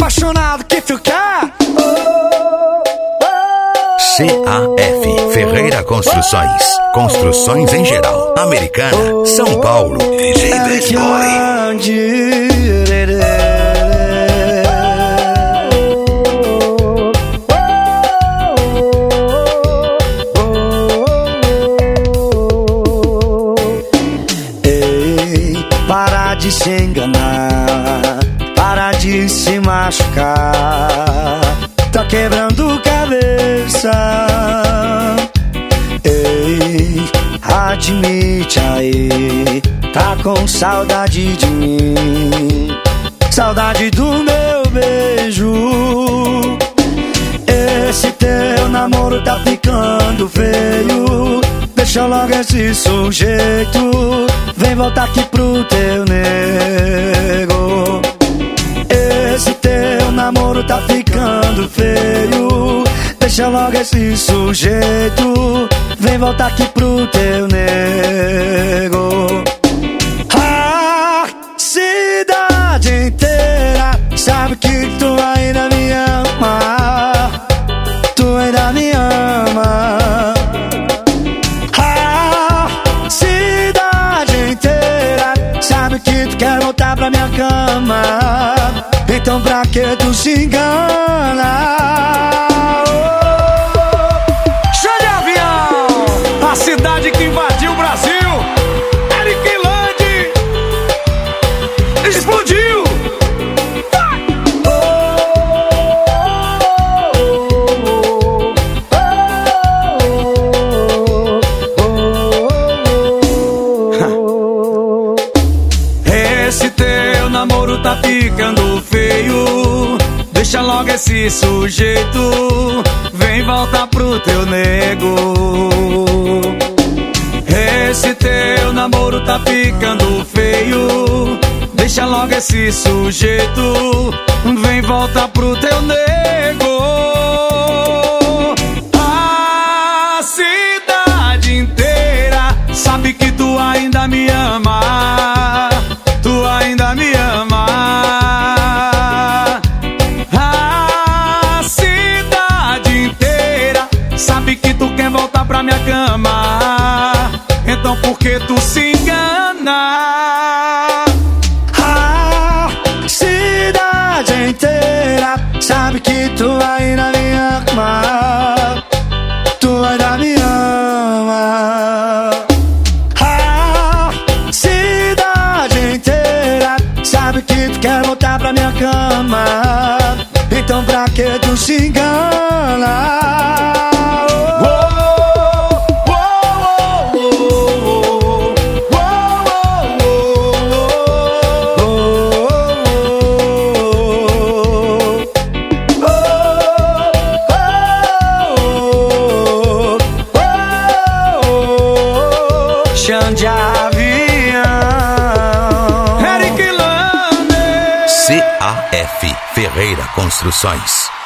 apaixonado que tu quer. CAF Ferreira Construções. Construções em geral. Americana, São Paulo. DJ Bad Boy. Para de se enganar, para de se machucar, tá quebrando cabeça. Ei, admite aí, tá com saudade de mim, saudade do meu beijo. Esse teu namoro tá ficando feio, deixa logo esse sujeito, vem voltar aqui pro teu nego. Esse teu namoro tá ficando feio, deixa logo esse sujeito, vem voltar aqui pro teu nego. A cidade inteira sabe que tu ainda me ama, tu ainda me ama. Que tu quer voltar pra minha cama, então pra que tu se engana? Show de avião! A cidade que invadiu o Brasil, Eric Land explodiu! Esse teu namoro tá ficando feio, deixa logo esse sujeito, vem voltar pro teu nego. Esse teu namoro tá ficando feio, deixa logo esse sujeito, vem voltar pro teu nego. A cidade inteira sabe que tu ainda me ama, tu ainda me ama. A cidade inteira sabe que tu quer voltar pra minha cama, então por que tu se engana? A cidade inteira sabe que tu ainda me ama, tu ainda me ama. Sabe que tu quer voltar pra minha cama, então pra que tu se engana? Chão de avião. CAF Ferreira Construções.